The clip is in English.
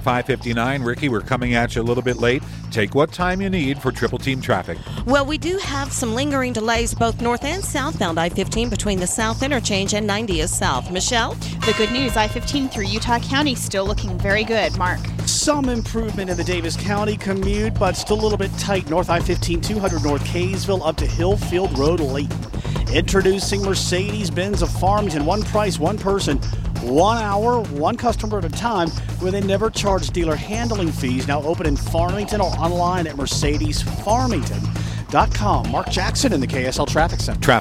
5:59. Ricky, we're coming at you a little bit late. Take what time you need for Triple Team traffic. Well, we do have some lingering delays both north and southbound I-15 between the South Interchange and 90th South. Michelle? The good news, I-15 through Utah County still looking very good. Mark? Some improvement in the Davis County commute, but still a little bit tight. North I-15, 200 North Kaysville up to Hillfield Road late. Introducing Mercedes-Benz of Farmington. One price, one person, 1 hour, one customer at a time, where they never charge dealer handling fees. Now open in Farmington or online at mercedesfarmington.com. Mark Jackson in the KSL Traffic Center.